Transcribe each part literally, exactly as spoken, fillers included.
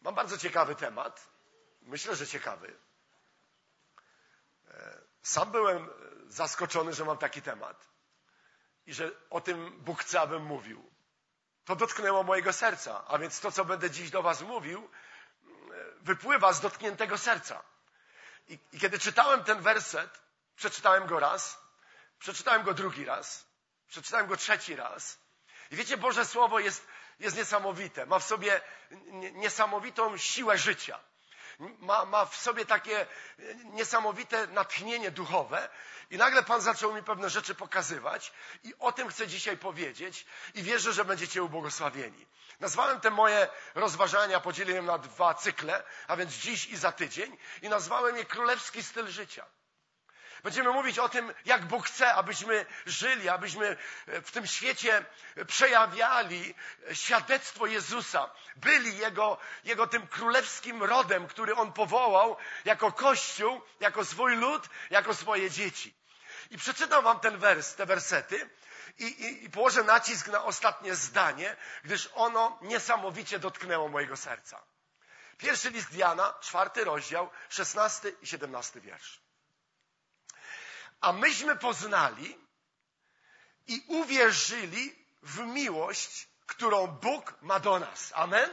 Mam bardzo ciekawy temat. Myślę, że ciekawy. Sam byłem zaskoczony, że mam taki temat. I że o tym Bóg chce, abym mówił. To dotknęło mojego serca. A więc to, co będę dziś do was mówił, wypływa z dotkniętego serca. I, i kiedy czytałem ten werset, przeczytałem go raz, przeczytałem go drugi raz, przeczytałem go trzeci raz. I wiecie, Boże Słowo jest, jest niesamowite. Ma w sobie niesamowitą siłę życia. Ma, ma w sobie takie niesamowite natchnienie duchowe. I nagle Pan zaczął mi pewne rzeczy pokazywać. I o tym chcę dzisiaj powiedzieć. I wierzę, że będziecie ubłogosławieni. Nazwałem te moje rozważania, podzieliłem na dwa cykle, a więc dziś i za tydzień. I nazwałem je Królewski Styl Życia. Będziemy mówić o tym, jak Bóg chce, abyśmy żyli, abyśmy w tym świecie przejawiali świadectwo Jezusa. Byli Jego, Jego tym królewskim rodem, który On powołał jako Kościół, jako swój lud, jako swoje dzieci. I przeczytam wam ten wers, te wersety i, i, i położę nacisk na ostatnie zdanie, gdyż ono niesamowicie dotknęło mojego serca. Pierwszy list Jana, czwarty rozdział, szesnasty i siedemnasty wiersz. A myśmy poznali i uwierzyli w miłość, którą Bóg ma do nas. Amen?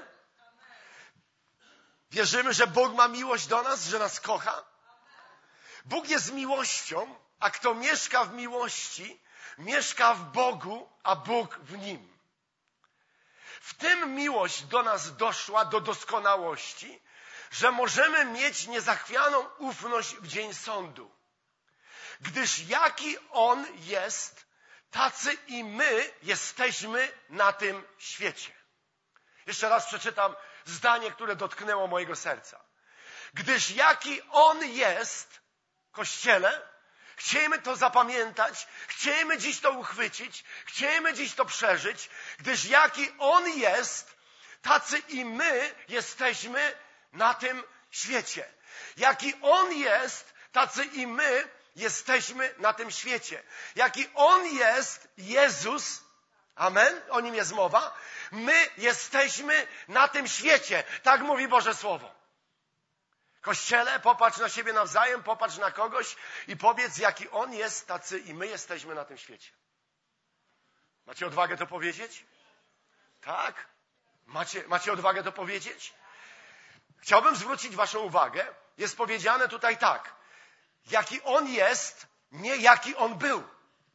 Wierzymy, że Bóg ma miłość do nas, że nas kocha? Bóg jest miłością, a kto mieszka w miłości, mieszka w Bogu, a Bóg w nim. W tym miłość do nas doszła do doskonałości, że możemy mieć niezachwianą ufność w dzień sądu. Gdyż jaki On jest, tacy i my jesteśmy na tym świecie. Jeszcze raz przeczytam zdanie, które dotknęło mojego serca. Gdyż jaki On jest, Kościele, chciejmy to zapamiętać, chciejmy dziś to uchwycić, chciejmy dziś to przeżyć, gdyż jaki On jest, tacy i my jesteśmy na tym świecie. Jaki On jest, tacy i my jesteśmy na tym świecie. Jaki On jest, Jezus, amen, o Nim jest mowa, my jesteśmy na tym świecie. Tak mówi Boże Słowo. Kościele, popatrz na siebie nawzajem, popatrz na kogoś i powiedz, jaki On jest, tacy i my jesteśmy na tym świecie. Macie odwagę to powiedzieć? Tak? Macie, macie odwagę to powiedzieć? Chciałbym zwrócić waszą uwagę. Jest powiedziane tutaj tak. Jaki On jest, nie jaki On był.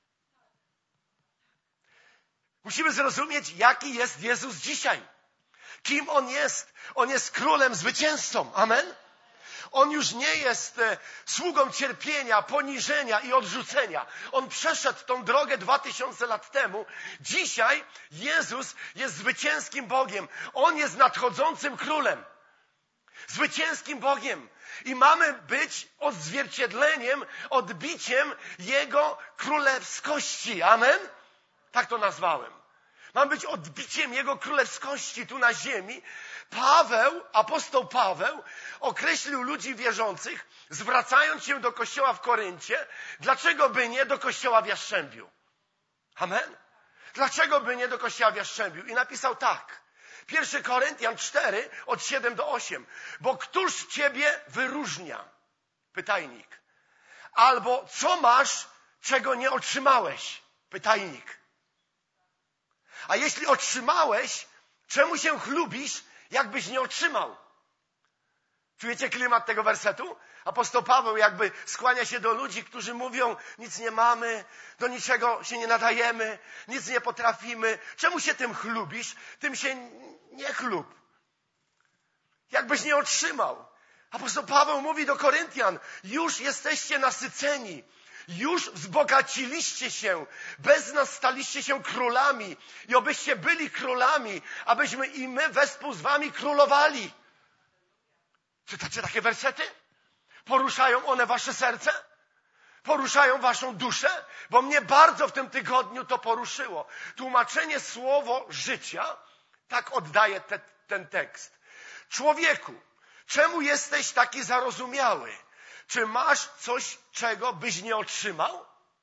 Musimy zrozumieć, jaki jest Jezus dzisiaj. Kim On jest? On jest królem, zwycięzcą. Amen? On już nie jest e, sługą cierpienia, poniżenia i odrzucenia. On przeszedł tą drogę dwa tysiące lat temu. Dzisiaj Jezus jest zwycięskim Bogiem. On jest nadchodzącym królem. Zwycięskim Bogiem. I mamy być odzwierciedleniem, odbiciem Jego królewskości. Amen? Tak to nazwałem. Mamy być odbiciem Jego królewskości tu na ziemi. Paweł, apostoł Paweł, określił ludzi wierzących, zwracając się do kościoła w Koryncie, dlaczego by nie do kościoła w Jastrzębiu. Amen? Dlaczego by nie do kościoła w Jastrzębiu? I napisał tak. Pierwszy Koryntian cztery, od siedem do osiem. Bo któż ciebie wyróżnia? Pytajnik. Albo co masz, czego nie otrzymałeś? Pytajnik. A jeśli otrzymałeś, czemu się chlubisz, jakbyś nie otrzymał? Czujecie klimat tego wersetu? Apostoł Paweł jakby skłania się do ludzi, którzy mówią, nic nie mamy, do niczego się nie nadajemy, nic nie potrafimy. Czemu się tym chlubisz? Tym się nie chlub. Jakbyś nie otrzymał. Apostoł Paweł mówi do Koryntian, już jesteście nasyceni, już wzbogaciliście się, bez nas staliście się królami i obyście byli królami, abyśmy i my wespół z wami królowali. Czytacie takie wersety? Poruszają one wasze serce? Poruszają waszą duszę? Bo mnie bardzo w tym tygodniu to poruszyło. Tłumaczenie słowo życia tak oddaje te, ten tekst. Człowieku, czemu jesteś taki zarozumiały? Czy masz coś, czego byś nie otrzymał?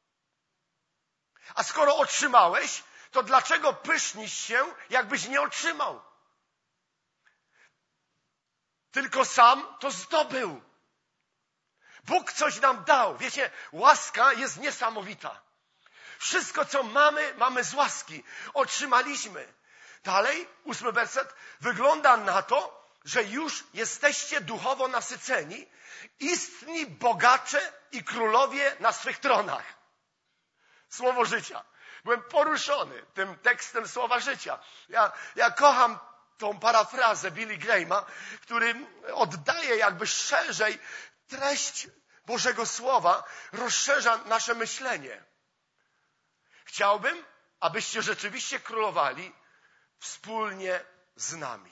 A skoro otrzymałeś, to dlaczego pysznisz się, jakbyś nie otrzymał? tylko sam to zdobył. Bóg coś nam dał. Wiecie, łaska jest niesamowita. Wszystko, co mamy, mamy z łaski. Otrzymaliśmy. Dalej, ósmy werset, wygląda na to, że już jesteście duchowo nasyceni, istni bogacze i królowie na swych tronach. Słowo życia. Byłem poruszony tym tekstem Słowa życia. Ja, ja kocham tą parafrazę Billy Grahama, który oddaje jakby szerzej treść Bożego Słowa, rozszerza nasze myślenie. Chciałbym, abyście rzeczywiście królowali wspólnie z nami.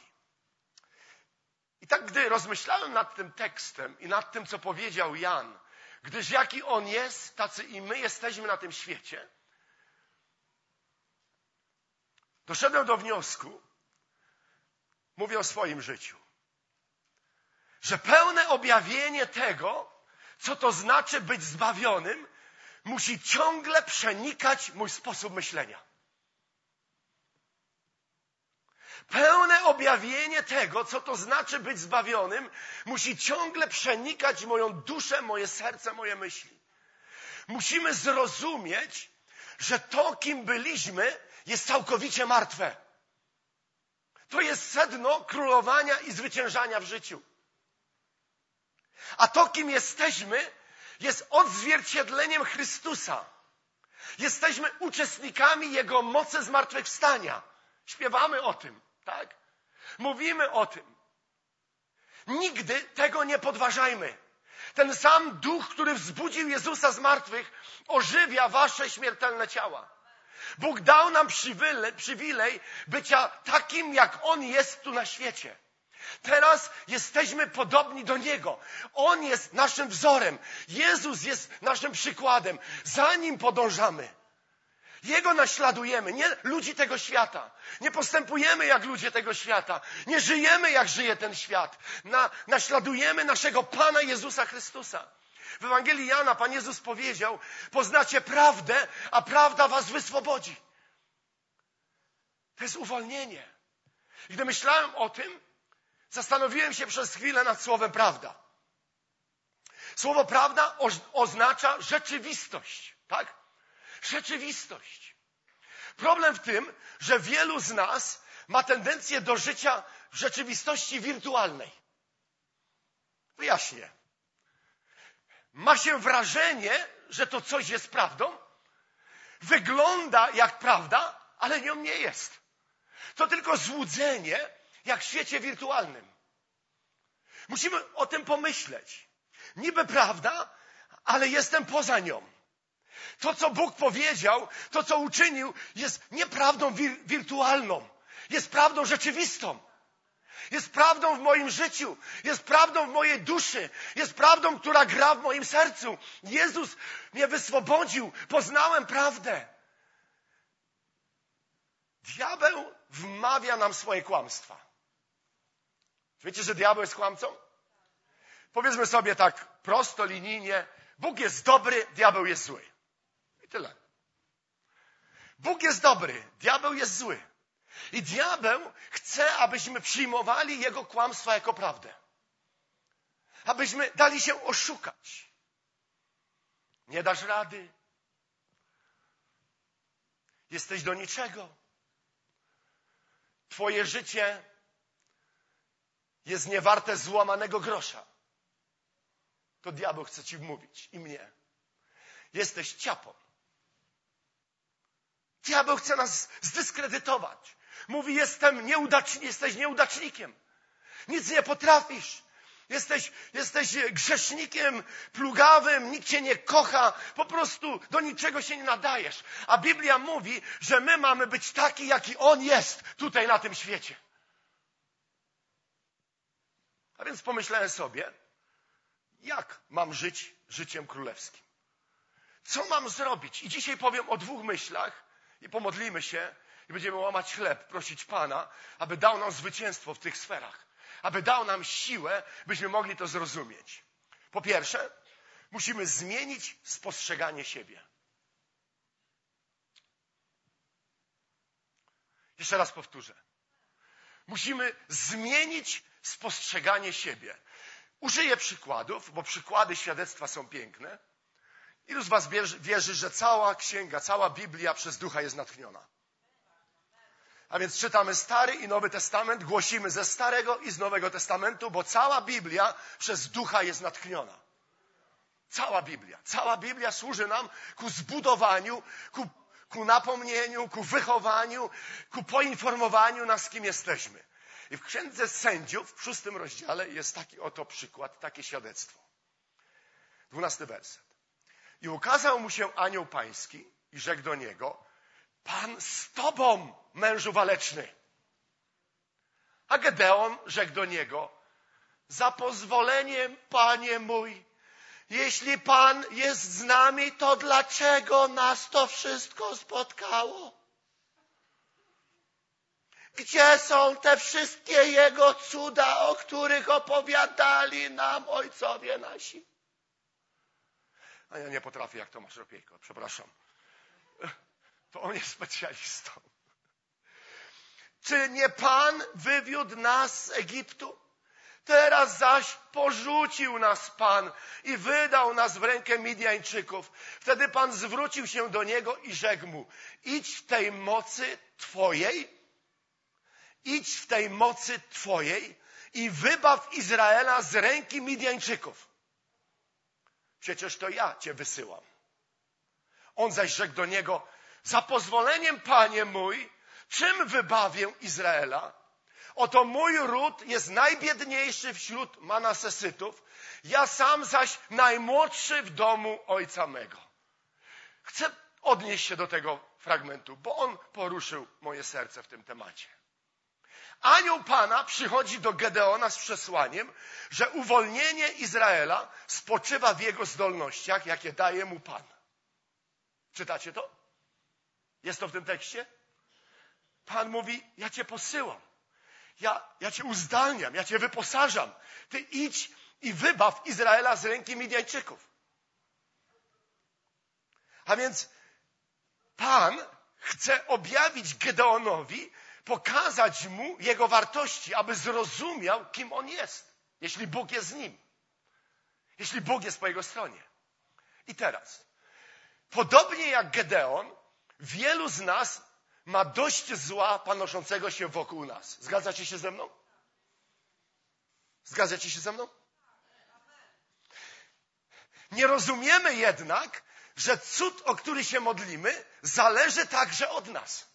I tak, gdy rozmyślałem nad tym tekstem i nad tym, co powiedział Jan, gdyż jaki on jest, tacy i my jesteśmy na tym świecie, doszedłem do wniosku, mówię o swoim życiu, że pełne objawienie tego, co to znaczy być zbawionym, musi ciągle przenikać mój sposób myślenia. Pełne objawienie tego, co to znaczy być zbawionym, musi ciągle przenikać moją duszę, moje serce, moje myśli. Musimy zrozumieć, że to, kim byliśmy, jest całkowicie martwe. To jest sedno królowania i zwyciężania w życiu. A to, kim jesteśmy, jest odzwierciedleniem Chrystusa. Jesteśmy uczestnikami Jego mocy zmartwychwstania. Śpiewamy o tym, tak? Mówimy o tym. Nigdy tego nie podważajmy. Ten sam duch, który wzbudził Jezusa z martwych, ożywia wasze śmiertelne ciała. Bóg dał nam przywilej, przywilej bycia takim, jak On jest tu na świecie. Teraz jesteśmy podobni do Niego. On jest naszym wzorem. Jezus jest naszym przykładem. Za Nim podążamy. Jego naśladujemy, nie ludzi tego świata. Nie postępujemy jak ludzie tego świata. Nie żyjemy jak żyje ten świat. Na, naśladujemy naszego Pana Jezusa Chrystusa. W Ewangelii Jana Pan Jezus powiedział: poznacie prawdę, a prawda was wyswobodzi. To jest uwolnienie. I gdy myślałem o tym, zastanowiłem się przez chwilę nad słowem prawda. Słowo prawda oznacza rzeczywistość, tak? Rzeczywistość. Problem w tym, że wielu z nas ma tendencję do życia w rzeczywistości wirtualnej. Wyjaśnię. Ma się wrażenie, że to coś jest prawdą. Wygląda jak prawda, ale nią nie jest. To tylko złudzenie, jak w świecie wirtualnym. Musimy o tym pomyśleć. Niby prawda, ale jestem poza nią. To, co Bóg powiedział, to, co uczynił, jest nieprawdą wir- wirtualną. Jest prawdą rzeczywistą. Jest prawdą w moim życiu. Jest prawdą w mojej duszy. Jest prawdą, która gra w moim sercu. Jezus mnie wyswobodził. Poznałem prawdę. Diabeł wmawia nam swoje kłamstwa. Wiecie, że diabeł jest kłamcą? Powiedzmy sobie tak prosto, linijnie. Bóg jest dobry, diabeł jest zły. I tyle. Bóg jest dobry, diabeł jest zły. I diabeł chce, abyśmy przyjmowali jego kłamstwa jako prawdę. Abyśmy dali się oszukać. Nie dasz rady. Jesteś do niczego. Twoje życie jest niewarte złamanego grosza. To diabeł chce ci wmówić i mnie. Jesteś ciapą. Diabeł chce nas zdyskredytować. Mówi, jestem nieudaczny, jesteś nieudacznikiem. Nic nie potrafisz. Jesteś, jesteś grzesznikiem plugawym, nikt cię nie kocha. Po prostu do niczego się nie nadajesz. A Biblia mówi, że my mamy być taki, jaki On jest tutaj na tym świecie. A więc pomyślałem sobie, jak mam żyć życiem królewskim? Co mam zrobić? I dzisiaj powiem o dwóch myślach i pomodlimy się i będziemy łamać chleb, prosić Pana, aby dał nam zwycięstwo w tych sferach. Aby dał nam siłę, byśmy mogli to zrozumieć. Po pierwsze, musimy zmienić spostrzeganie siebie. Jeszcze raz powtórzę. Musimy zmienić spostrzeganie siebie. Użyję przykładów, bo przykłady świadectwa są piękne. Ilu z was wierzy, wierzy, że cała księga, cała Biblia przez Ducha jest natchniona? A więc czytamy Stary i Nowy Testament, głosimy ze Starego i z Nowego Testamentu, bo cała Biblia przez Ducha jest natchniona. Cała Biblia. Cała Biblia służy nam ku zbudowaniu, ku, ku napomnieniu, ku wychowaniu, ku poinformowaniu nas, kim jesteśmy. I w Księdze Sędziów, w szóstym rozdziale, jest taki oto przykład, takie świadectwo. Dwunasty werset. I ukazał mu się anioł pański i rzekł do niego: Pan z tobą, mężu waleczny. A Gedeon rzekł do niego: za pozwoleniem, panie mój, jeśli Pan jest z nami, to dlaczego nas to wszystko spotkało? Gdzie są te wszystkie Jego cuda, o których opowiadali nam ojcowie nasi? A ja nie potrafię jak Tomasz Ropiejko, przepraszam. To on jest specjalistą. Czy nie Pan wywiódł nas z Egiptu? Teraz zaś porzucił nas Pan i wydał nas w rękę Midjańczyków. Wtedy Pan zwrócił się do niego i rzekł mu: idź w tej mocy Twojej, idź w tej mocy Twojej i wybaw Izraela z ręki Midjańczyków. Przecież to ja Cię wysyłam. On zaś rzekł do niego: za pozwoleniem, panie mój, czym wybawię Izraela? Oto mój ród jest najbiedniejszy wśród Manasesytów, ja sam zaś najmłodszy w domu ojca mego. Chcę odnieść się do tego fragmentu, bo on poruszył moje serce w tym temacie. Anioł Pana przychodzi do Gedeona z przesłaniem, że uwolnienie Izraela spoczywa w jego zdolnościach, jakie daje mu Pan. Czytacie to? Jest to w tym tekście? Pan mówi: ja Cię posyłam. Ja, ja Cię uzdalniam, ja Cię wyposażam. Ty idź i wybaw Izraela z ręki Midjańczyków. A więc Pan chce objawić Gedeonowi, pokazać mu jego wartości, aby zrozumiał, kim on jest, jeśli Bóg jest z nim. Jeśli Bóg jest po jego stronie. I teraz, podobnie jak Gedeon, wielu z nas ma dość zła panoszącego się wokół nas. Zgadzacie się ze mną? Zgadzacie się ze mną? Nie rozumiemy jednak, że cud, o który się modlimy, zależy także od nas.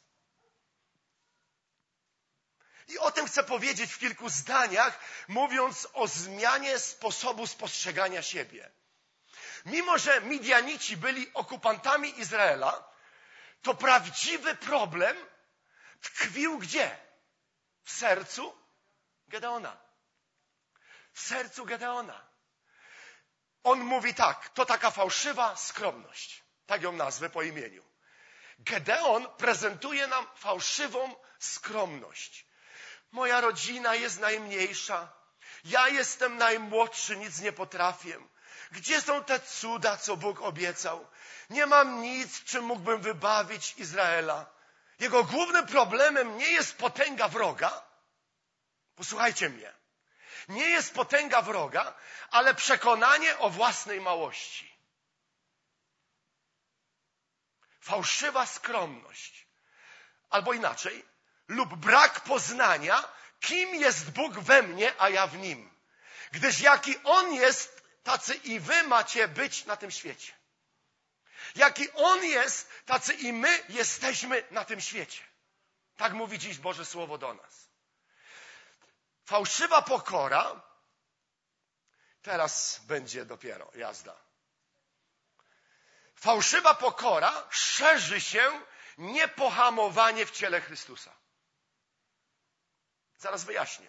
I o tym chcę powiedzieć w kilku zdaniach, mówiąc o zmianie sposobu spostrzegania siebie. Mimo że Midjanici byli okupantami Izraela, to prawdziwy problem tkwił gdzie? W sercu Gedeona. W sercu Gedeona. On mówi tak: to taka fałszywa skromność. Tak ją nazwę po imieniu. Gedeon prezentuje nam fałszywą skromność. Moja rodzina jest najmniejsza. Ja jestem najmłodszy, nic nie potrafię. Gdzie są te cuda, co Bóg obiecał? Nie mam nic, czym mógłbym wybawić Izraela. Jego głównym problemem nie jest potęga wroga. Posłuchajcie mnie. Nie jest potęga wroga, ale przekonanie o własnej małości. Fałszywa skromność. Albo inaczej, lub brak poznania, kim jest Bóg we mnie, a ja w Nim. Gdyż jaki On jest, tacy i wy macie być na tym świecie. Jaki On jest, tacy i my jesteśmy na tym świecie. Tak mówi dziś Boże Słowo do nas. Fałszywa pokora, teraz będzie dopiero jazda. Fałszywa pokora szerzy się niepohamowanie w ciele Chrystusa. Zaraz wyjaśnię.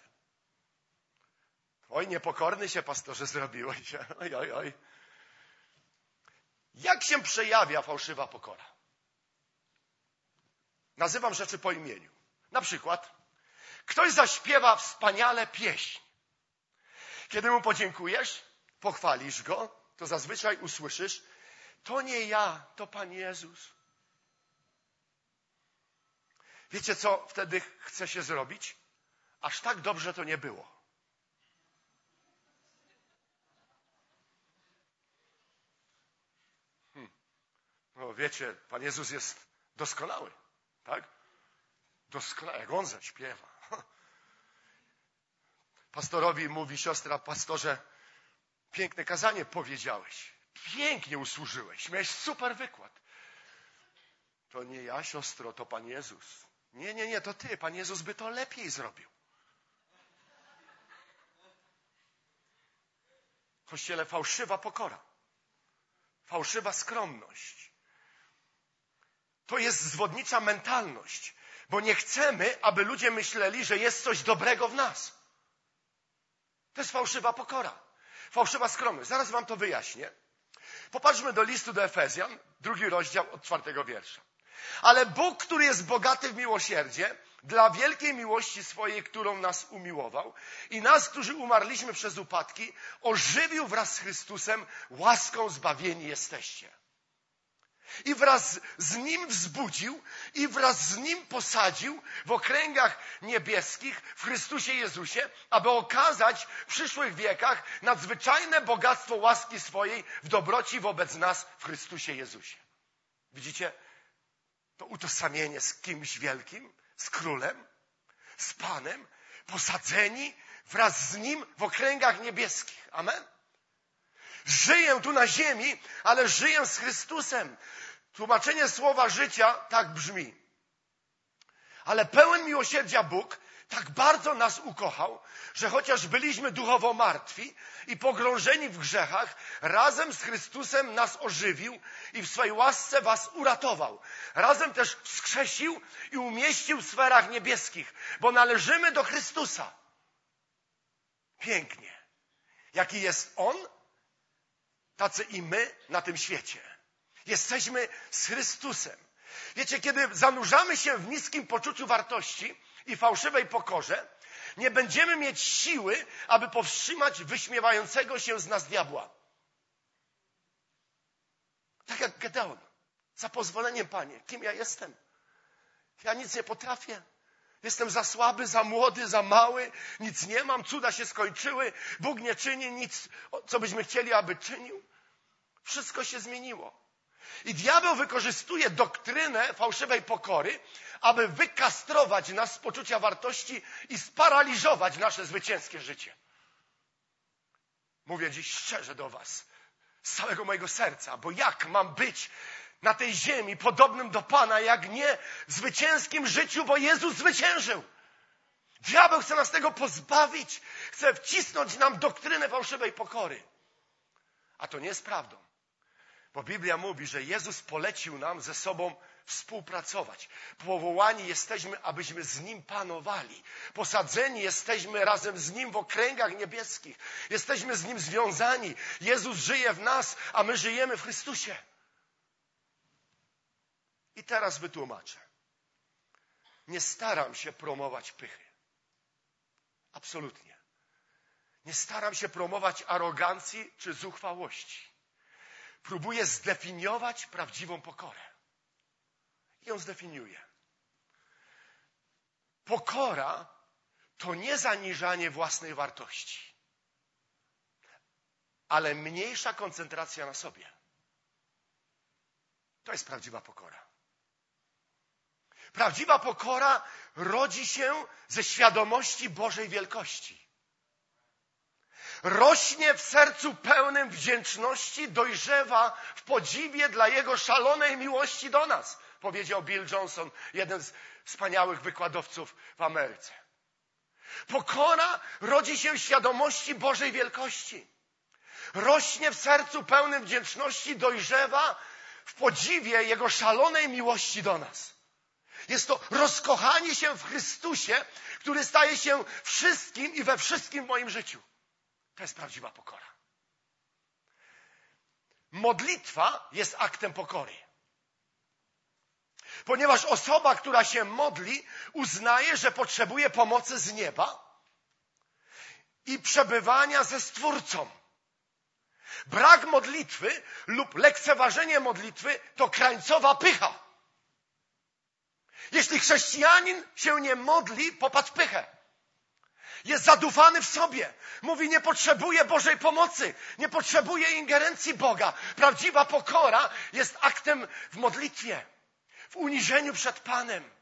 Oj, niepokorny się, pastorze, zrobiłeś. Oj, oj, oj. Jak się przejawia fałszywa pokora? Nazywam rzeczy po imieniu. Na przykład, ktoś zaśpiewa wspaniale pieśń. Kiedy mu podziękujesz, pochwalisz go, to zazwyczaj usłyszysz: to nie ja, to Pan Jezus. Wiecie, co wtedy chce się zrobić? aż tak dobrze to nie było. Hmm. No wiecie, Pan Jezus jest doskonały, tak? Doskonały, jak On zaśpiewa. Pastorowi mówi siostra, pastorze, piękne kazanie powiedziałeś. Pięknie usłużyłeś, miałeś super wykład. To nie ja, siostro, to Pan Jezus. Nie, nie, nie, to ty. Pan Jezus by to lepiej zrobił. W Kościele fałszywa pokora. Fałszywa skromność. To jest zwodnicza mentalność, bo nie chcemy, aby ludzie myśleli, że jest coś dobrego w nas. To jest fałszywa pokora. Fałszywa skromność. Zaraz wam to wyjaśnię. Popatrzmy do listu do Efezjan, drugi rozdział od czwartego wiersza. Ale Bóg, który jest bogaty w miłosierdzie, dla wielkiej miłości swojej, którą nas umiłował i nas, którzy umarliśmy przez upadki, ożywił wraz z Chrystusem, łaską zbawieni jesteście. I wraz z Nim wzbudził i wraz z Nim posadził w okręgach niebieskich w Chrystusie Jezusie, aby okazać w przyszłych wiekach nadzwyczajne bogactwo łaski swojej w dobroci wobec nas w Chrystusie Jezusie. Widzicie? To utożsamienie z kimś wielkim, z królem, z Panem, posadzeni wraz z Nim w okręgach niebieskich. Amen? Żyję tu na ziemi, ale żyję z Chrystusem. Tłumaczenie słowa życia tak brzmi. Ale pełen miłosierdzia Bóg tak bardzo nas ukochał, że chociaż byliśmy duchowo martwi i pogrążeni w grzechach, razem z Chrystusem nas ożywił i w swej łasce was uratował. Razem też wskrzesił i umieścił w sferach niebieskich, bo należymy do Chrystusa. Pięknie. Jaki jest On, tacy i my na tym świecie. Jesteśmy z Chrystusem. Wiecie, kiedy zanurzamy się w niskim poczuciu wartości i fałszywej pokorze, nie będziemy mieć siły, aby powstrzymać wyśmiewającego się z nas diabła. Tak jak Gedeon. Za pozwoleniem, Panie, kim ja jestem? Ja nic nie potrafię. Jestem za słaby, za młody, za mały. Nic nie mam, cuda się skończyły. Bóg nie czyni nic, co byśmy chcieli, aby czynił. Wszystko się zmieniło. I diabeł wykorzystuje doktrynę fałszywej pokory, aby wykastrować nas z poczucia wartości i sparaliżować nasze zwycięskie życie. Mówię dziś szczerze do was, z całego mojego serca, bo jak mam być na tej ziemi podobnym do Pana, jak nie w zwycięskim życiu, bo Jezus zwyciężył. Diabeł chce nas tego pozbawić, chce wcisnąć nam doktrynę fałszywej pokory. A to nie jest prawdą. Bo Biblia mówi, że Jezus polecił nam ze sobą współpracować. Powołani jesteśmy, abyśmy z Nim panowali. Posadzeni jesteśmy razem z Nim w okręgach niebieskich. Jesteśmy z Nim związani. Jezus żyje w nas, a my żyjemy w Chrystusie. I teraz wytłumaczę. Nie staram się promować pychy. Absolutnie. Nie staram się promować arogancji czy zuchwałości. Próbuję zdefiniować prawdziwą pokorę. I ją zdefiniuję. Pokora to nie zaniżanie własnej wartości, ale mniejsza koncentracja na sobie. To jest prawdziwa pokora. Prawdziwa pokora rodzi się ze świadomości Bożej wielkości. Rośnie w sercu pełnym wdzięczności, dojrzewa w podziwie dla Jego szalonej miłości do nas, powiedział Bill Johnson, jeden z wspaniałych wykładowców w Ameryce. Pokora rodzi się w świadomości Bożej wielkości. Rośnie w sercu pełnym wdzięczności, dojrzewa w podziwie Jego szalonej miłości do nas. Jest to rozkochanie się w Chrystusie, który staje się wszystkim i we wszystkim w moim życiu. To jest prawdziwa pokora. Modlitwa jest aktem pokory. Ponieważ osoba, która się modli, uznaje, że potrzebuje pomocy z nieba i przebywania ze Stwórcą. Brak modlitwy lub lekceważenie modlitwy to krańcowa pycha. Jeśli chrześcijanin się nie modli, popatrz pychę. Jest zadufany w sobie. Mówi, nie potrzebuje Bożej pomocy. Nie potrzebuje ingerencji Boga. Prawdziwa pokora jest aktem w modlitwie. W uniżeniu przed Panem.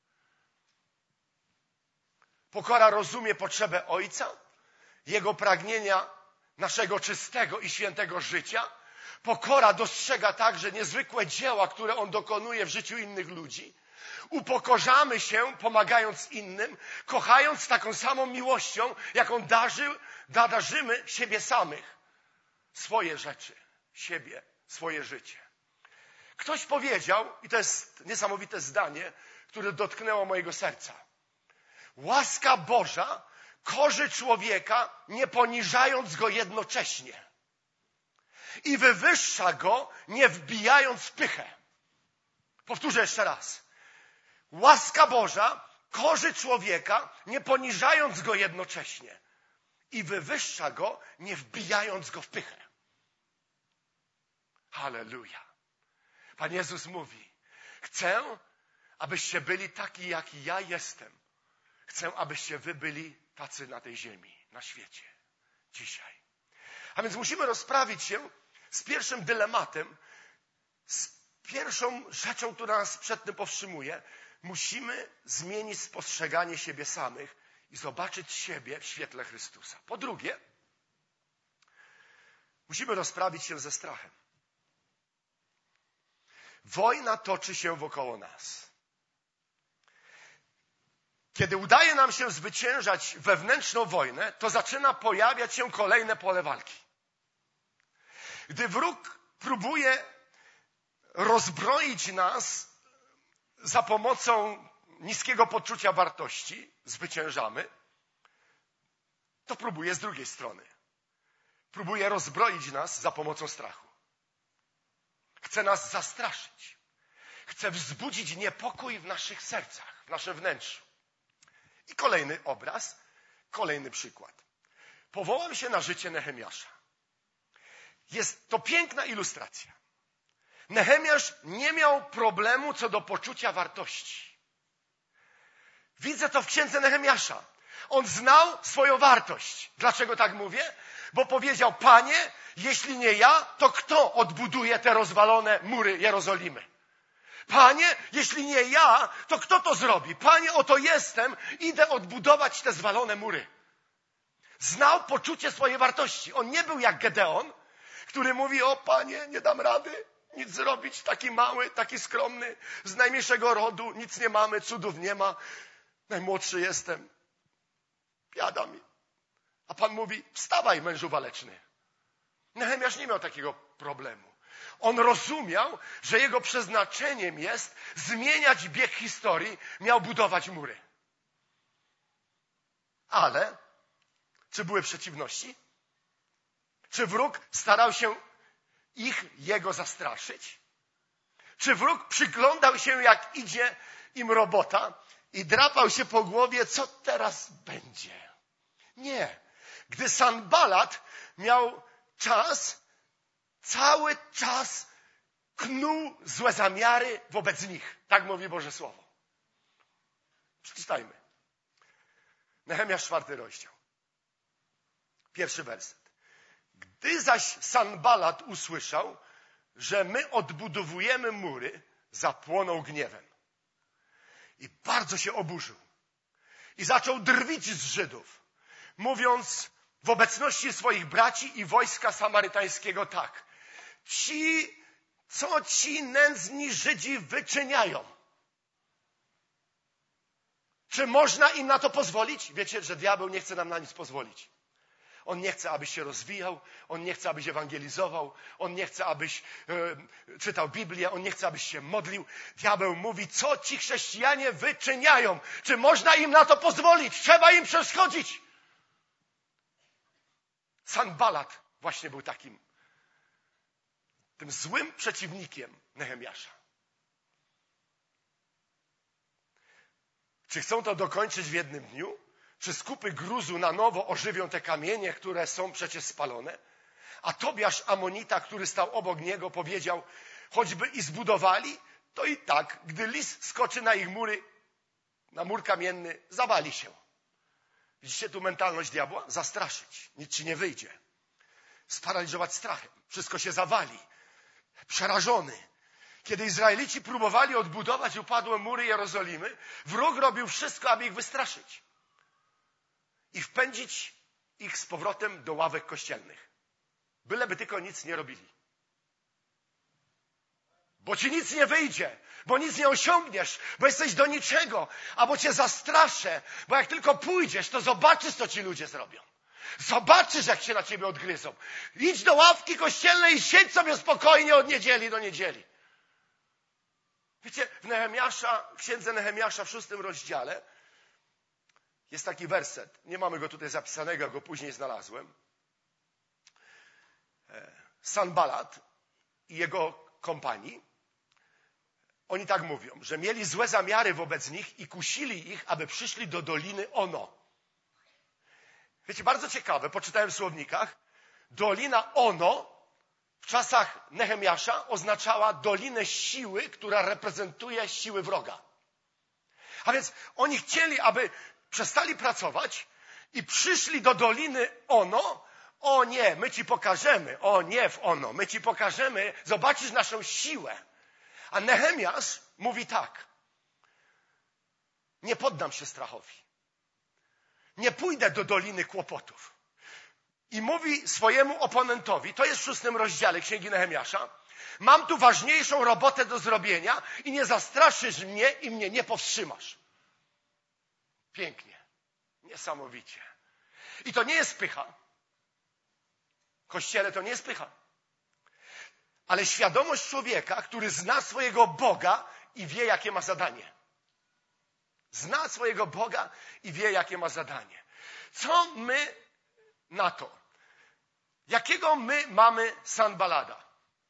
Pokora rozumie potrzebę Ojca, Jego pragnienia naszego czystego i świętego życia. Pokora dostrzega także niezwykłe dzieła, które On dokonuje w życiu innych ludzi. Upokorzamy się, pomagając innym, kochając taką samą miłością, jaką darzy, darzymy siebie samych. Swoje rzeczy, siebie, swoje życie. Ktoś powiedział, i to jest niesamowite zdanie, które dotknęło mojego serca. Łaska Boża korzy człowieka, nie poniżając go jednocześnie. I wywyższa go, nie wbijając w pychę. Powtórzę jeszcze raz. Łaska Boża korzy człowieka, nie poniżając go jednocześnie. I wywyższa go, nie wbijając go w pychę. Halleluja. Pan Jezus mówi, chcę, abyście byli taki, jaki ja jestem. Chcę, abyście wy byli tacy na tej ziemi, na świecie, dzisiaj. A więc musimy rozprawić się z pierwszym dylematem, z pierwszą rzeczą, która nas przed tym powstrzymuje. Musimy zmienić spostrzeganie siebie samych i zobaczyć siebie w świetle Chrystusa. Po drugie, musimy rozprawić się ze strachem. Wojna toczy się wokoło nas. Kiedy udaje nam się zwyciężać wewnętrzną wojnę, to zaczyna pojawiać się kolejne pole walki. Gdy wróg próbuje rozbroić nas za pomocą niskiego poczucia wartości, zwyciężamy, to próbuje z drugiej strony. Próbuje rozbroić nas za pomocą strachu. Chce nas zastraszyć. Chce wzbudzić niepokój w naszych sercach, w naszym wnętrzu. I kolejny obraz, kolejny przykład. Powołam się na życie Nehemiasza. Jest to piękna ilustracja. Nehemiasz nie miał problemu co do poczucia wartości. Widzę to w księdze Nehemiasza. On znał swoją wartość. Dlaczego tak mówię? Bo powiedział, Panie, jeśli nie ja, to kto odbuduje te rozwalone mury Jerozolimy? Panie, jeśli nie ja, to kto to zrobi? Panie, oto jestem, idę odbudować te zwalone mury. Znał poczucie swojej wartości. On nie był jak Gedeon, który mówi, o Panie, nie dam rady nic zrobić, taki mały, taki skromny, z najmniejszego rodu, nic nie mamy, cudów nie ma, najmłodszy jestem, biada mi. A Pan mówi, wstawaj, mężu waleczny. Nehemiasz nie miał takiego problemu. On rozumiał, że jego przeznaczeniem jest zmieniać bieg historii, miał budować mury. Ale czy były przeciwności? Czy wróg starał się ich, jego zastraszyć? Czy wróg przyglądał się, jak idzie im robota i drapał się po głowie, co teraz będzie? Nie. Gdy Sanbalat miał czas, cały czas knuł złe zamiary wobec nich. Tak mówi Boże Słowo. Przeczytajmy. Nehemiasz czwarty rozdział. Pierwszy werset. Gdy zaś Sanbalat usłyszał, że my odbudowujemy mury, zapłonął gniewem. I bardzo się oburzył. I zaczął drwić z Żydów, mówiąc w obecności swoich braci i wojska samarytańskiego tak. Ci, co ci nędzni Żydzi wyczyniają? Czy można im na to pozwolić? Wiecie, że diabeł nie chce nam na nic pozwolić. On nie chce, abyś się rozwijał. On nie chce, abyś ewangelizował. On nie chce, abyś e, czytał Biblię. On nie chce, abyś się modlił. Diabeł mówi, co ci chrześcijanie wyczyniają? Czy można im na to pozwolić? Trzeba im przeszkodzić. Sanbalat właśnie był takim, tym złym przeciwnikiem Nehemiasza. Czy chcą to dokończyć w jednym dniu? Czy skupy gruzu na nowo ożywią te kamienie, które są przecież spalone? A Tobiasz Amonita, który stał obok niego, powiedział, choćby i zbudowali, to i tak, gdy lis skoczy na ich mury, na mur kamienny, zawali się. Widzicie tu mentalność diabła? Zastraszyć. Nic ci nie wyjdzie. Sparaliżować strachem. Wszystko się zawali. Przerażony. Kiedy Izraelici próbowali odbudować upadłe mury Jerozolimy, wróg robił wszystko, aby ich wystraszyć. I wpędzić ich z powrotem do ławek kościelnych. Byleby tylko nic nie robili. Bo ci nic nie wyjdzie, bo nic nie osiągniesz, bo jesteś do niczego, albo cię zastraszę, bo jak tylko pójdziesz, to zobaczysz, co ci ludzie zrobią. Zobaczysz, jak się na ciebie odgryzą. Idź do ławki kościelnej i siedź sobie spokojnie od niedzieli do niedzieli. Wiecie, w Nehemiasza, w księdze Nehemiasza w szóstym rozdziale jest taki werset. Nie mamy go tutaj zapisanego, go później znalazłem. Sanballat i jego kompanii, oni tak mówią, że mieli złe zamiary wobec nich i kusili ich, aby przyszli do doliny Ono. Wiecie, bardzo ciekawe, poczytałem w słownikach, dolina Ono w czasach Nehemiasza oznaczała dolinę siły, która reprezentuje siły wroga. A więc oni chcieli, aby przestali pracować i przyszli do doliny Ono. O nie, my ci pokażemy. O nie, w Ono, my ci pokażemy. Zobaczysz naszą siłę. A Nehemiasz mówi tak. Nie poddam się strachowi. Nie pójdę do doliny kłopotów. I mówi swojemu oponentowi, to jest w szóstym rozdziale Księgi Nehemiasza, mam tu ważniejszą robotę do zrobienia i nie zastraszysz mnie i mnie nie powstrzymasz. Pięknie. Niesamowicie. I to nie jest pycha. Kościele to nie jest pycha. Ale świadomość człowieka, który zna swojego Boga i wie, jakie ma zadanie. Zna swojego Boga i wie, jakie ma zadanie. Co my na to? Jakiego my mamy Sanballada?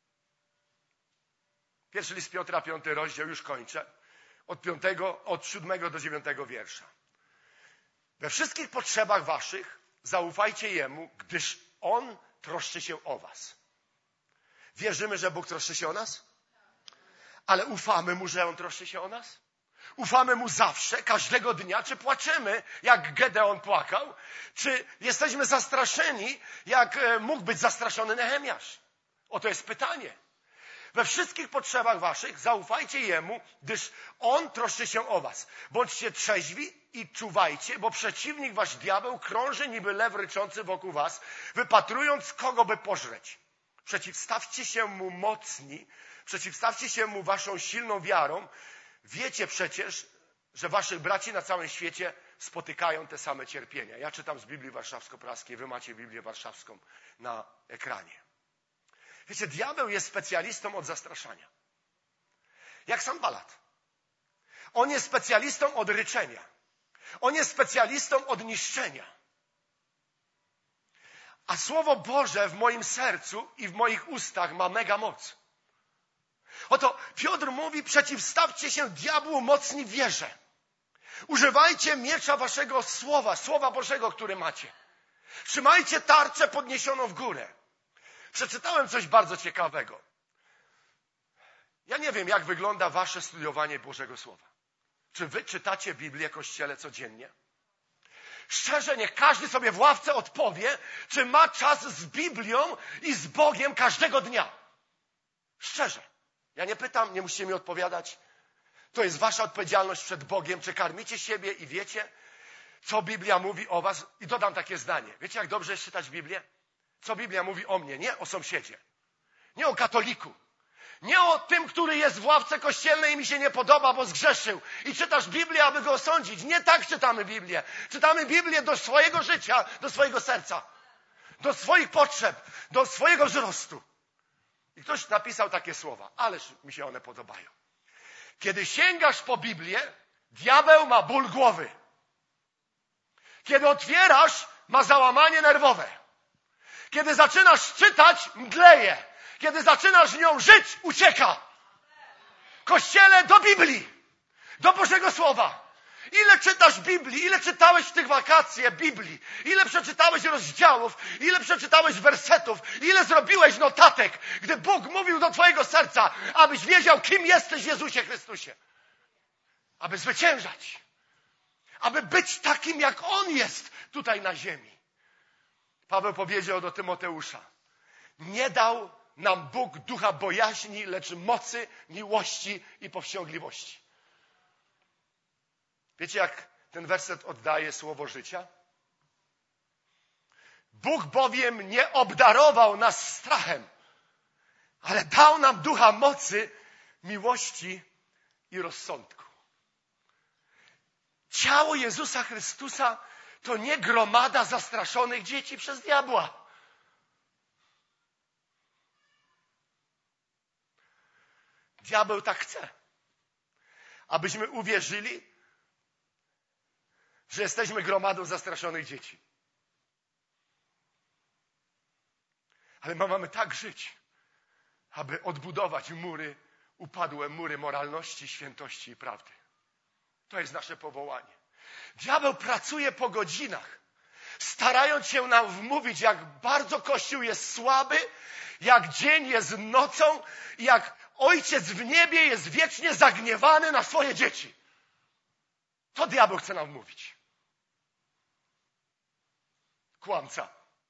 Pierwszy list Piotra, piąty rozdział, już kończę. Od piątego, od siódmego do dziewiątego wiersza. We wszystkich potrzebach waszych zaufajcie Jemu, gdyż On troszczy się o was. Wierzymy, że Bóg troszczy się o nas? Ale ufamy Mu, że On troszczy się o nas? Ufamy Mu zawsze, każdego dnia? Czy płaczemy, jak Gedeon płakał? Czy jesteśmy zastraszeni, jak mógł być zastraszony Nehemiasz? Oto jest pytanie. We wszystkich potrzebach waszych zaufajcie Jemu, gdyż On troszczy się o was. Bądźcie trzeźwi i czuwajcie, bo przeciwnik wasz diabeł krąży niby lew ryczący wokół was, wypatrując, kogo by pożreć. Przeciwstawcie się Mu mocni, przeciwstawcie się Mu waszą silną wiarą. Wiecie przecież, że waszych braci na całym świecie spotykają te same cierpienia. Ja czytam z Biblii Warszawsko-Praskiej, wy macie Biblię Warszawską na ekranie. Wiecie, diabeł jest specjalistą od zastraszania. Jak Sanballat. On jest specjalistą od ryczenia. On jest specjalistą od niszczenia. A Słowo Boże w moim sercu i w moich ustach ma mega moc. Oto Piotr mówi, przeciwstawcie się diabłu mocni w wierze. Używajcie miecza waszego słowa, Słowa Bożego, który macie. Trzymajcie tarczę podniesioną w górę. Przeczytałem coś bardzo ciekawego. Ja nie wiem, jak wygląda wasze studiowanie Bożego Słowa. Czy wy czytacie Biblię Kościele codziennie? Szczerze, niech każdy sobie w ławce odpowie, czy ma czas z Biblią i z Bogiem każdego dnia. Szczerze. Ja nie pytam, nie musicie mi odpowiadać. To jest wasza odpowiedzialność przed Bogiem, czy karmicie siebie i wiecie, co Biblia mówi o was. I dodam takie zdanie. Wiecie, jak dobrze jest czytać Biblię? Co Biblia mówi o mnie, nie o sąsiedzie. Nie o katoliku. Nie o tym, który jest w ławce kościelnej i mi się nie podoba, bo zgrzeszył. I czytasz Biblię, aby go osądzić. Nie tak czytamy Biblię. Czytamy Biblię do swojego życia, do swojego serca. Do swoich potrzeb, do swojego wzrostu. I ktoś napisał takie słowa, ależ mi się one podobają. Kiedy sięgasz po Biblię, diabeł ma ból głowy. Kiedy otwierasz, ma załamanie nerwowe. Kiedy zaczynasz czytać, mdleje. Kiedy zaczynasz nią żyć, ucieka. Kościele, do Biblii. Do Bożego Słowa. Ile czytasz Biblii? Ile czytałeś w tych wakacje Biblii? Ile przeczytałeś rozdziałów? Ile przeczytałeś wersetów? Ile zrobiłeś notatek, gdy Bóg mówił do twojego serca, abyś wiedział, kim jesteś w Jezusie Chrystusie? Aby zwyciężać. aby być takim, jak On jest tutaj na ziemi. Paweł powiedział do Tymoteusza: nie dał nam Bóg ducha bojaźni, lecz mocy, miłości i powściągliwości. Wiecie, jak ten werset oddaje słowo życia? Bóg bowiem nie obdarował nas strachem, ale dał nam ducha mocy, miłości i rozsądku. Ciało Jezusa Chrystusa to nie gromada zastraszonych dzieci przez diabła. Diabeł tak chce, abyśmy uwierzyli, że jesteśmy gromadą zastraszonych dzieci. Ale my mamy tak żyć, aby odbudować mury, upadłe mury moralności, świętości i prawdy. To jest nasze powołanie. Diabeł pracuje po godzinach, starając się nam wmówić, jak bardzo Kościół jest słaby, jak dzień jest nocą i jak Ojciec w niebie jest wiecznie zagniewany na swoje dzieci. To diabeł chce nam mówić. Kłamca.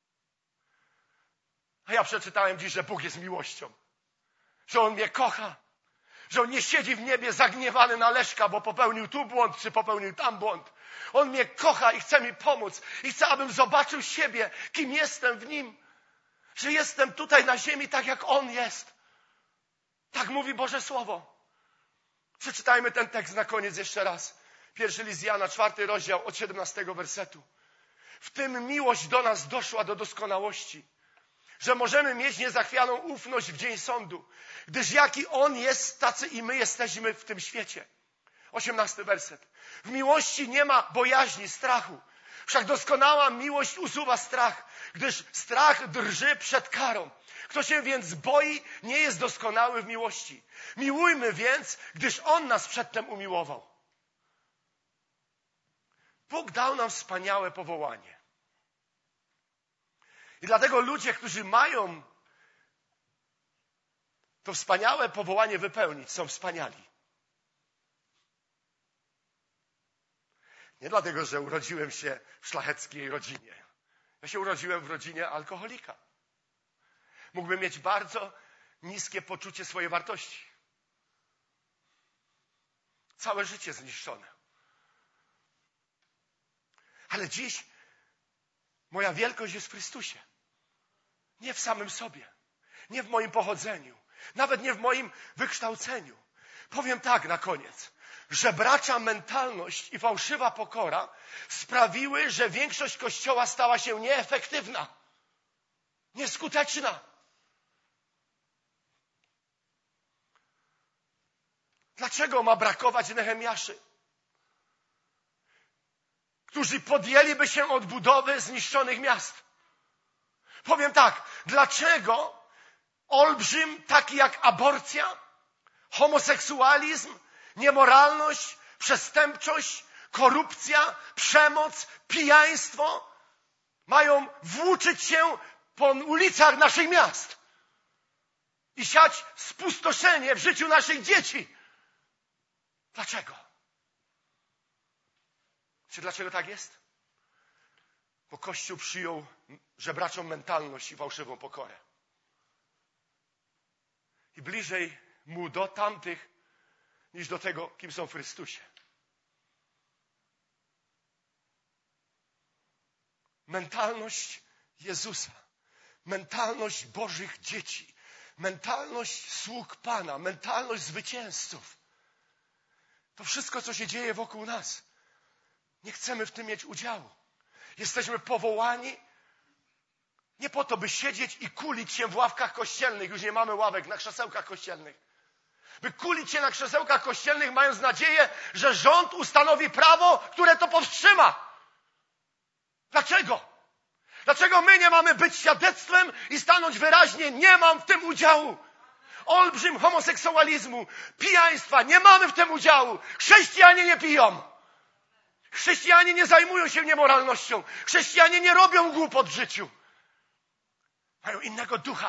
A ja przeczytałem dziś, że Bóg jest miłością. Że On mnie kocha. Że On nie siedzi w niebie zagniewany na Leszka, bo popełnił tu błąd, czy popełnił tam błąd. On mnie kocha i chce mi pomóc. I chce, abym zobaczył siebie, kim jestem w Nim. Że jestem tutaj na ziemi tak, jak On jest. Tak mówi Boże Słowo. Przeczytajmy ten tekst na koniec jeszcze raz. Pierwszy list Jana, czwarty rozdział, od siedemnastego wersetu. W tym miłość do nas doszła do doskonałości, że możemy mieć niezachwianą ufność w dzień sądu, gdyż jaki On jest, tacy i my jesteśmy w tym świecie. Osiemnasty werset. W miłości nie ma bojaźni, strachu. Wszak doskonała miłość usuwa strach, gdyż strach drży przed karą. Kto się więc boi, nie jest doskonały w miłości. Miłujmy więc, gdyż On nas przedtem umiłował. Bóg dał nam wspaniałe powołanie. I dlatego ludzie, którzy mają to wspaniałe powołanie wypełnić, są wspaniali. Nie dlatego, że urodziłem się w szlacheckiej rodzinie. Ja się urodziłem w rodzinie alkoholika. Mógłbym mieć bardzo niskie poczucie swojej wartości. Całe życie zniszczone. Ale dziś moja wielkość jest w Chrystusie. Nie w samym sobie. Nie w moim pochodzeniu. Nawet nie w moim wykształceniu. Powiem tak na koniec. Żebracza mentalność i fałszywa pokora sprawiły, że większość Kościoła stała się nieefektywna. Nieskuteczna. Dlaczego ma brakować Nehemiaszy, którzy podjęliby się odbudowy zniszczonych miast? Powiem tak, dlaczego olbrzym taki jak aborcja, homoseksualizm, niemoralność, przestępczość, korupcja, przemoc, pijaństwo mają włóczyć się po ulicach naszych miast i siać spustoszenie w życiu naszych dzieci? Dlaczego? Czy dlaczego tak jest? Bo Kościół przyjął żebraczą mentalność i fałszywą pokorę. I bliżej mu do tamtych, niż do tego, kim są w Chrystusie. Mentalność Jezusa, mentalność Bożych dzieci, mentalność sług Pana, mentalność zwycięzców. To wszystko, co się dzieje wokół nas, nie chcemy w tym mieć udziału. Jesteśmy powołani nie po to, by siedzieć i kulić się w ławkach kościelnych. Już nie mamy ławek, na krzesełkach kościelnych. By kulić się na krzesełkach kościelnych, mając nadzieję, że rząd ustanowi prawo, które to powstrzyma. Dlaczego? Dlaczego my nie mamy być świadectwem i stanąć wyraźnie, nie mam w tym udziału? Olbrzym homoseksualizmu, pijaństwa, nie mamy w tym udziału. Chrześcijanie nie piją. Chrześcijanie nie zajmują się niemoralnością. Chrześcijanie nie robią głupot w życiu. Mają innego ducha.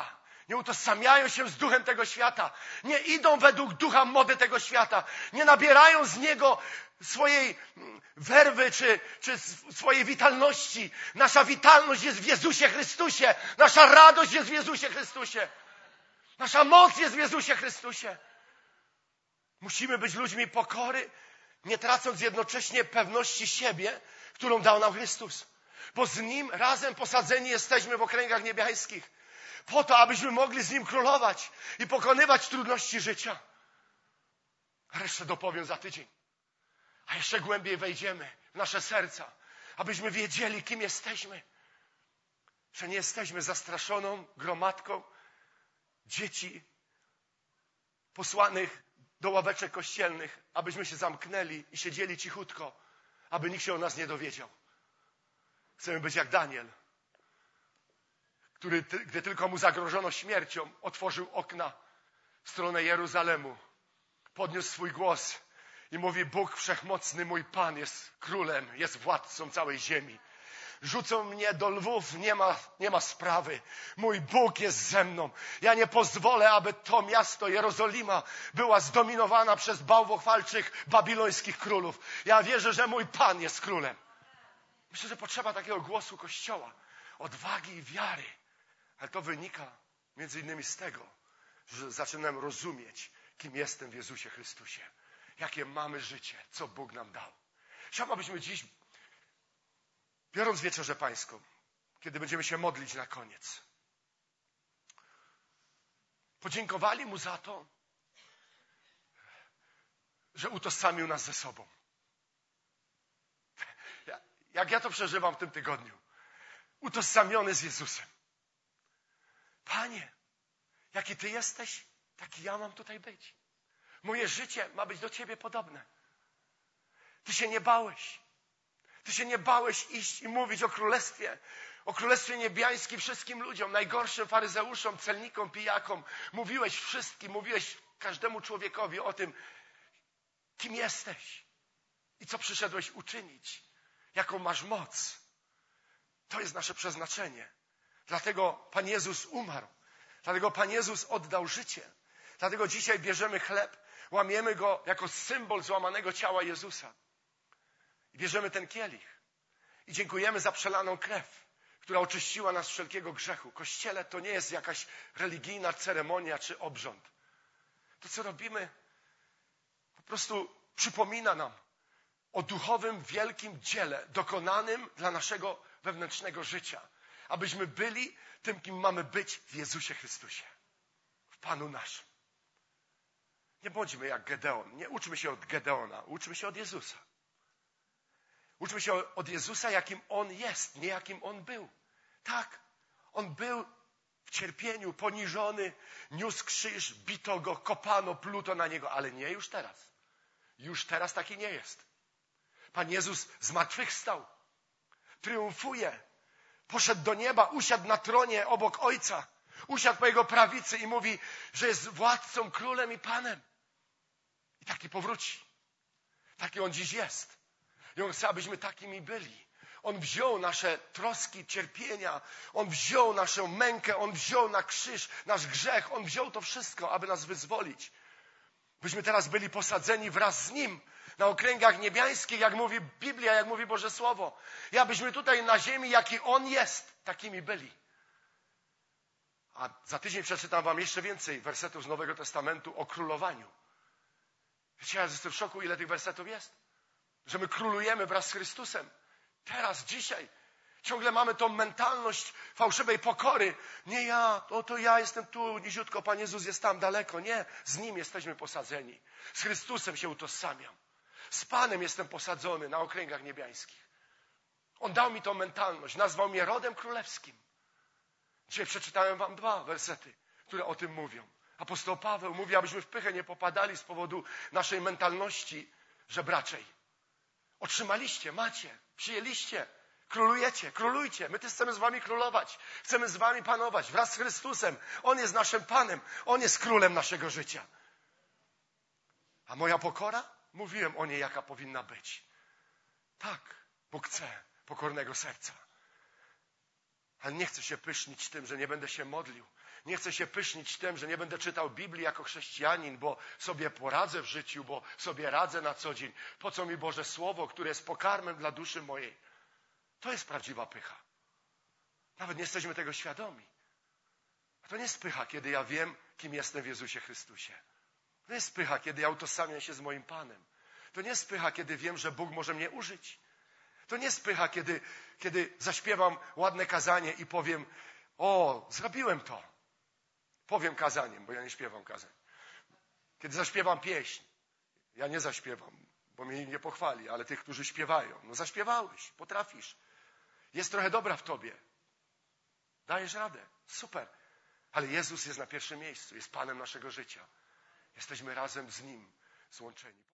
Nie utożsamiają się z duchem tego świata. Nie idą według ducha mody tego świata. Nie nabierają z niego swojej werwy czy, czy swojej witalności. Nasza witalność jest w Jezusie Chrystusie. Nasza radość jest w Jezusie Chrystusie. Nasza moc jest w Jezusie Chrystusie. Musimy być ludźmi pokory, nie tracąc jednocześnie pewności siebie, którą dał nam Chrystus. Bo z Nim razem posadzeni jesteśmy w okręgach niebiańskich. Po to, abyśmy mogli z Nim królować i pokonywać trudności życia. A resztę dopowiem za tydzień. A jeszcze głębiej wejdziemy w nasze serca, abyśmy wiedzieli, kim jesteśmy. Że nie jesteśmy zastraszoną gromadką dzieci posłanych do ławeczek kościelnych, abyśmy się zamknęli i siedzieli cichutko, aby nikt się o nas nie dowiedział. Chcemy być jak Daniel, który, gdy tylko mu zagrożono śmiercią, otworzył okna w stronę Jeruzalemu, podniósł swój głos i mówi: Bóg Wszechmocny, mój Pan, jest królem, jest władcą całej ziemi. Rzucą mnie do lwów, nie ma, nie ma sprawy. Mój Bóg jest ze mną. Ja nie pozwolę, aby to miasto, Jerozolima, była zdominowana przez bałwochwalczych babilońskich królów. Ja wierzę, że mój Pan jest królem. Myślę, że potrzeba takiego głosu Kościoła, odwagi i wiary. Ale to wynika między innymi z tego, że zaczynam rozumieć, kim jestem w Jezusie Chrystusie. Jakie mamy życie, co Bóg nam dał. Chciałbym, abyśmy dziś, biorąc wieczerzę pańską, kiedy będziemy się modlić na koniec, podziękowali Mu za to, że utożsamił nas ze sobą. Jak ja to przeżywam w tym tygodniu. Utożsamiony z Jezusem. Panie, jaki Ty jesteś, taki ja mam tutaj być. Moje życie ma być do Ciebie podobne. Ty się nie bałeś. Ty się nie bałeś iść i mówić o królestwie, o królestwie niebiańskim wszystkim ludziom, najgorszym faryzeuszom, celnikom, pijakom. Mówiłeś wszystkim, mówiłeś każdemu człowiekowi o tym, kim jesteś i co przyszedłeś uczynić, jaką masz moc. To jest nasze przeznaczenie. Dlatego Pan Jezus umarł. Dlatego Pan Jezus oddał życie. Dlatego dzisiaj bierzemy chleb, łamiemy go jako symbol złamanego ciała Jezusa. I bierzemy ten kielich. I dziękujemy za przelaną krew, która oczyściła nas z wszelkiego grzechu. Kościele to nie jest jakaś religijna ceremonia czy obrząd. To, co robimy, po prostu przypomina nam o duchowym, wielkim dziele dokonanym dla naszego wewnętrznego życia. Abyśmy byli tym, kim mamy być w Jezusie Chrystusie. W Panu naszym. Nie bądźmy jak Gedeon. Nie uczmy się od Gedeona. Uczmy się od Jezusa. Uczmy się od Jezusa, jakim On jest, nie jakim On był. Tak, On był w cierpieniu, poniżony, niósł krzyż, bito Go, kopano, pluto na Niego, ale nie już teraz. Już teraz taki nie jest. Pan Jezus zmartwychwstał, triumfuje, poszedł do nieba, usiadł na tronie obok Ojca, usiadł po Jego prawicy i mówi, że jest władcą, królem i Panem. I taki powróci. Taki On dziś jest. I On chce, abyśmy takimi byli. On wziął nasze troski, cierpienia. On wziął naszą mękę. On wziął na krzyż nasz grzech. On wziął to wszystko, aby nas wyzwolić. Byśmy teraz byli posadzeni wraz z Nim na okręgach niebiańskich, jak mówi Biblia, jak mówi Boże Słowo. I abyśmy tutaj na ziemi, jaki On jest, takimi byli. A za tydzień przeczytam wam jeszcze więcej wersetów z Nowego Testamentu o królowaniu. Wiecie, ja jestem w szoku, ile tych wersetów jest. Że my królujemy wraz z Chrystusem. Teraz, dzisiaj. Ciągle mamy tą mentalność fałszywej pokory. Nie ja, to, to ja jestem tu, niziutko, Pan Jezus jest tam daleko. Nie, z Nim jesteśmy posadzeni. Z Chrystusem się utożsamiam. Z Panem jestem posadzony na okręgach niebiańskich. On dał mi tą mentalność. Nazwał mnie rodem królewskim. Dzisiaj przeczytałem wam dwa wersety, które o tym mówią. Apostoł Paweł mówi, abyśmy w pychę nie popadali z powodu naszej mentalności żebraczej. Otrzymaliście, macie, przyjęliście, królujecie, królujcie. My też chcemy z wami królować. Chcemy z wami panować wraz z Chrystusem. On jest naszym Panem. On jest królem naszego życia. A moja pokora? Mówiłem o niej, jaka powinna być. Tak, Bóg chce pokornego serca. Ale nie chcę się pysznić tym, że nie będę się modlił. Nie chcę się pysznić tym, że nie będę czytał Biblii jako chrześcijanin, bo sobie poradzę w życiu, bo sobie radzę na co dzień. Po co mi Boże Słowo, które jest pokarmem dla duszy mojej? To jest prawdziwa pycha. Nawet nie jesteśmy tego świadomi. To nie jest pycha, kiedy ja wiem, kim jestem w Jezusie Chrystusie. To nie jest pycha, kiedy ja utożsamiam się z moim Panem. To nie jest pycha, kiedy wiem, że Bóg może mnie użyć. To nie jest pycha, kiedy, kiedy zaśpiewam ładne kazanie i powiem: o, zrobiłem to. Powiem kazaniem, bo ja nie śpiewam kazań. Kiedy zaśpiewam pieśń, ja nie zaśpiewam, bo mnie nie pochwali, ale tych, którzy śpiewają. No zaśpiewałeś, potrafisz. Jest trochę dobra w tobie. Dajesz radę. Super. Ale Jezus jest na pierwszym miejscu. Jest Panem naszego życia. Jesteśmy razem z Nim złączeni.